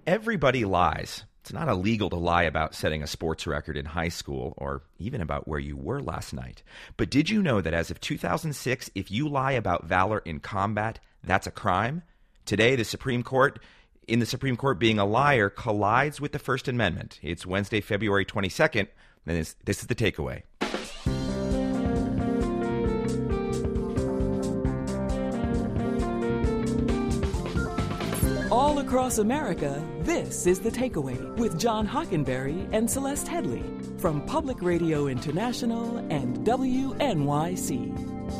Everybody lies. It's not illegal to lie about setting a sports record in high school or even about where you were last night. But did you know that as of 2006, if you lie about valor in combat, that's a crime? Today, the Supreme Court being a liar collides with the First Amendment. It's Wednesday, February 22nd, and this is the takeaway. All across America, this is The Takeaway with John Hockenberry and Celeste Headley from Public Radio International and WNYC.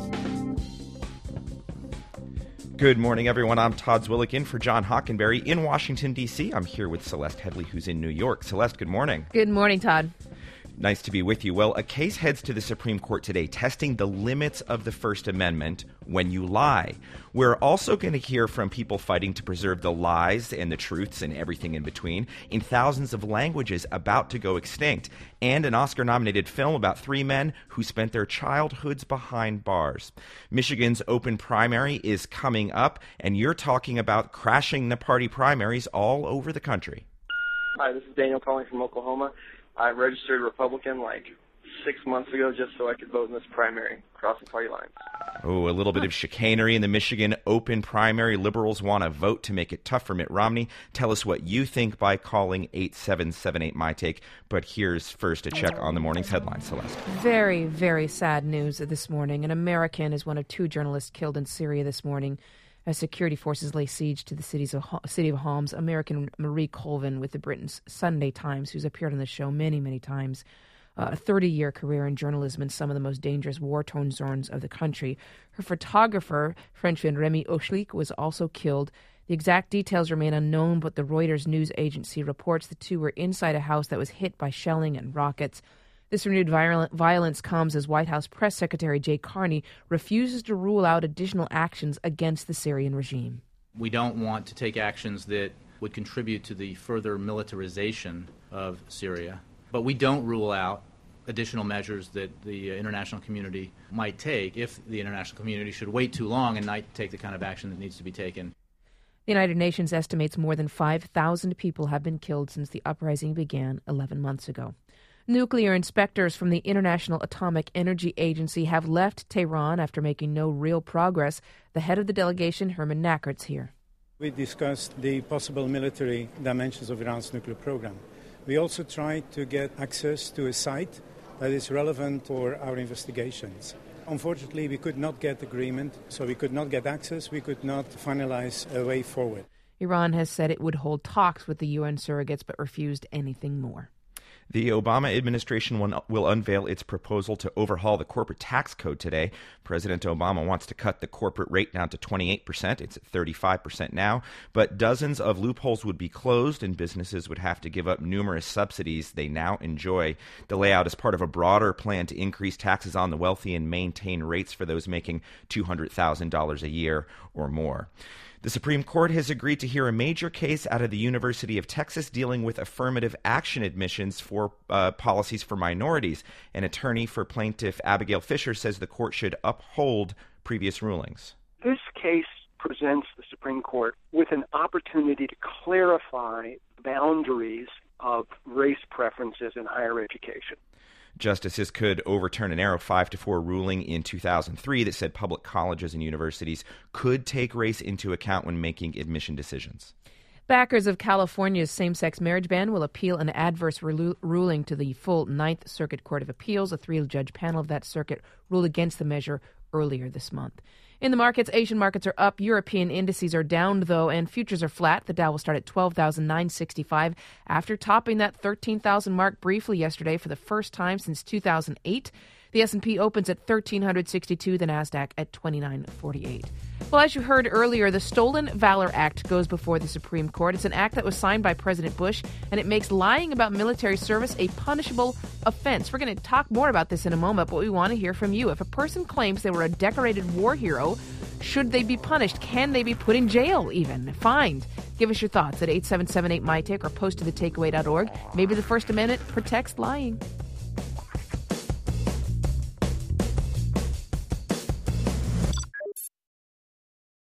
Good morning, everyone. I'm Todd Zwillick in for John Hockenberry in Washington, D.C. I'm here with Celeste Headley, who's in New York. Celeste, good morning. Good morning, Todd. Nice to be with you. Well, a case heads to the Supreme Court today testing the limits of the First Amendment when you lie. We're also going to hear from people fighting to preserve the lies and the truths and everything in between in thousands of languages about to go extinct, and an Oscar-nominated film about three men who spent their childhoods behind bars. Michigan's open primary is coming up, and you're talking about crashing the party primaries all over the country. Hi, this is Daniel calling from Oklahoma. I registered Republican like 6 months ago just so I could vote in this primary, crossing party lines. Oh, a little bit of chicanery in the Michigan open primary. Liberals want to vote to make it tough for Mitt Romney. Tell us what you think by calling 8778-MY-TAKE. But here's first a check on the morning's headlines, Celeste. Very, very sad news this morning. An American is one of two journalists killed in Syria this morning as security forces lay siege to the city of Homs. American Marie Colvin with the Britain's Sunday Times, who's appeared on the show many, many times. A 30-year career in journalism in some of the most dangerous war-torn zones of the country. Her photographer, Frenchman Remy Ochlik, was also killed. The exact details remain unknown, but the Reuters news agency reports the two were inside a house that was hit by shelling and rockets. This renewed violence comes as White House Press Secretary Jay Carney refuses to rule out additional actions against the Syrian regime. We don't want to take actions that would contribute to the further militarization of Syria, but we don't rule out additional measures that the international community might take if the international community should wait too long and not take the kind of action that needs to be taken. The United Nations estimates more than 5,000 people have been killed since the uprising began 11 months ago. Nuclear inspectors from the International Atomic Energy Agency have left Tehran after making no real progress. The head of the delegation, Herman Nackert's here. We discussed the possible military dimensions of Iran's nuclear program. We also tried to get access to a site that is relevant for our investigations. Unfortunately, we could not get agreement, so we could not get access. We could not finalize a way forward. Iran has said it would hold talks with the UN surrogates but refused anything more. The Obama administration will unveil its proposal to overhaul the corporate tax code today. President Obama wants to cut the corporate rate down to 28%. It's at 35% now. But dozens of loopholes would be closed and businesses would have to give up numerous subsidies they now enjoy. The layout is part of a broader plan to increase taxes on the wealthy and maintain rates for those making $200,000 a year or more. The Supreme Court has agreed to hear a major case out of the University of Texas dealing with affirmative action admissions for policies for minorities. An attorney for plaintiff Abigail Fisher says the court should uphold previous rulings. This case presents the Supreme Court with an opportunity to clarify boundaries of race preferences in higher education. Justices could overturn a narrow 5-4 ruling in 2003 that said public colleges and universities could take race into account when making admission decisions. Backers of California's same-sex marriage ban will appeal an adverse ruling to the full Ninth Circuit Court of Appeals. A 3-judge panel of that circuit ruled against the measure earlier this month. In the markets, Asian markets are up. European indices are down, though, and futures are flat. The Dow will start at 12,965 after topping that 13,000 mark briefly yesterday for the first time since 2008. The S&P opens at 1,362, the NASDAQ at 2,948. Well, as you heard earlier, the Stolen Valor Act goes before the Supreme Court. It's an act that was signed by President Bush, and it makes lying about military service a punishable offense. We're going to talk more about this in a moment, but we want to hear from you. If a person claims they were a decorated war hero, should they be punished? Can they be put in jail even? Fined? Give us your thoughts at 8778-MY-TAKE or post to thetakeaway.org. Maybe the First Amendment protects lying.